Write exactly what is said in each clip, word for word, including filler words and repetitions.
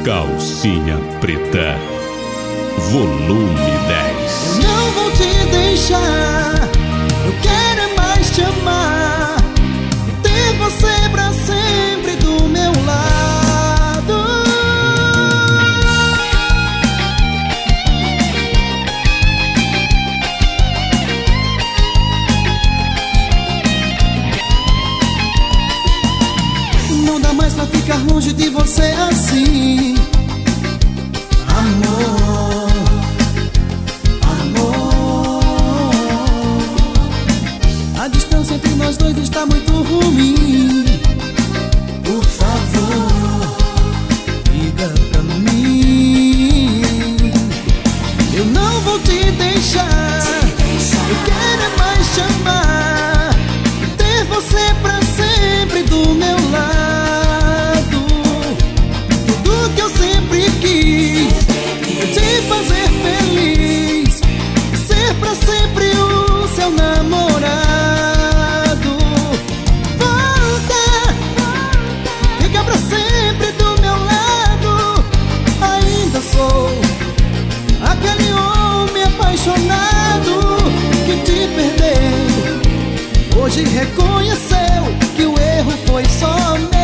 Calcinha Preta, volume dez. Eu não vou te deixar, eu quero é mais te amar e ter você pra sempre do meu lado. Não dá mais pra ficar longe de você assim, amor, amor. A distância entre nós dois está muito ruim. Por favor, liga pra mim. Eu não vou te deixar, eu quero é mais te amar e ter você pra sempre do meu lado. Tudo que eu sempre quis é te fazer feliz, ser pra sempre o seu namorado. Volta, fica pra sempre do meu lado. Ainda sou aquele homem apaixonado que te perdeu. Hoje reconheceu que o erro foi só meu.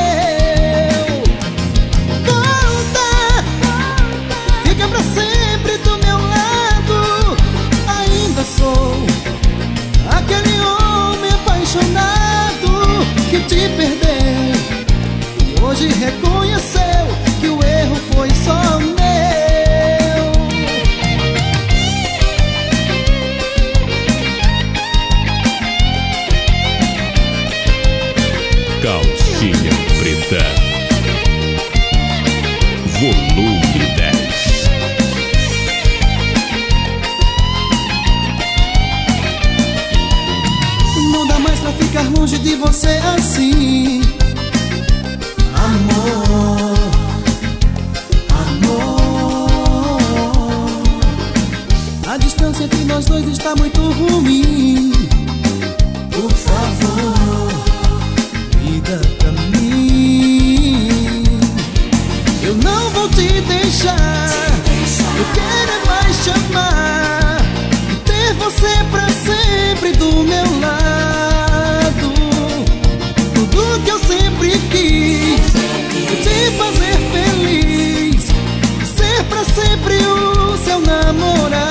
Volta, fica pra sempre do meu lado. Ainda sou aquele homem apaixonado que te perdeu. E hoje reconheceu que o erro foi só meu. Calcinha Preta, volume dez. Não dá mais pra ficar longe de você assim, amor, amor. A distância entre nós dois está muito ruim. Por favor, liga pra mim. Eu não vou te deixar, eu quero é mais te amar e ter você pra sempre do meu lado. Tudo que eu sempre quis é te fazer feliz, ser pra sempre o seu namorado.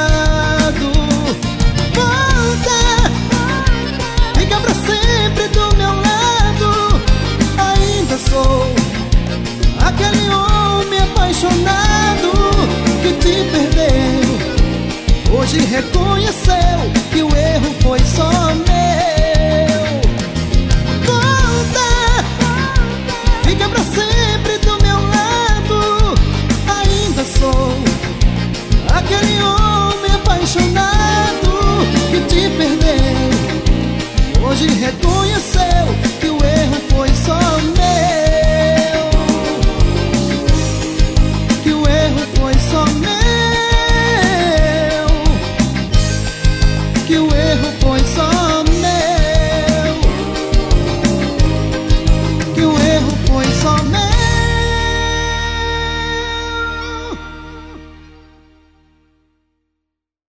Volta, fica pra sempre do meu lado. Ainda sou aquele homem apaixonado que te perdeu. Hoje reconheceu que o erro foi só meu. Volta, fica pra sempre do meu lado. Ainda sou aquele homem apaixonado que te perdeu. Hoje reconheceu que o erro foi só meu. Que o erro foi só meu. Que o erro